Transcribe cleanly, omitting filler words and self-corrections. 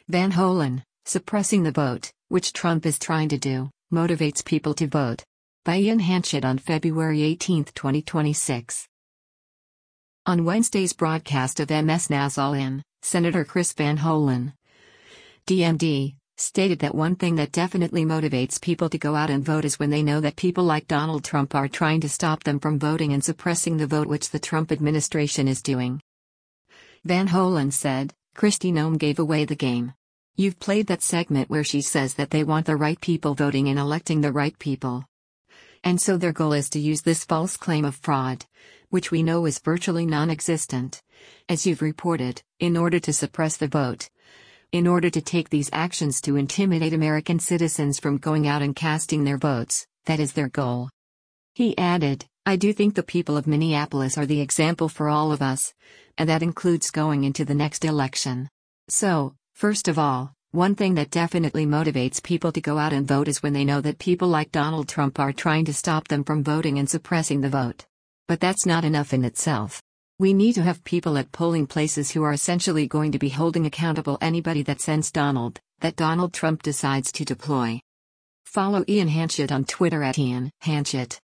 Van Hollen, suppressing the vote, which Trump is trying to do, motivates people to vote. By Ian Hanchett on February 18, 2026. On Wednesday's broadcast of MS Nassau in, Senator Chris Van Hollen, DMD, stated that one thing that definitely motivates people to go out and vote is when they know that people like Donald Trump are trying to stop them from voting and suppressing the vote, which the Trump administration is doing. Van Hollen said, Kristi Noem gave away the game. You've played that segment where she says that they want the right people voting and electing the right people. And so their goal is to use this false claim of fraud, which we know is virtually non-existent, as you've reported, in order to suppress the vote. In order to take these actions to intimidate American citizens from going out and casting their votes, that is their goal. He added, I do think the people of Minneapolis are the example for all of us, and that includes going into the next election. So, first of all, one thing that definitely motivates people to go out and vote is when they know that people like Donald Trump are trying to stop them from voting and suppressing the vote. But that's not enough in itself. We need to have people at polling places who are essentially going to be holding accountable anybody that Donald Trump decides to deploy. Follow Ian Hanchett on Twitter @IanHanchett.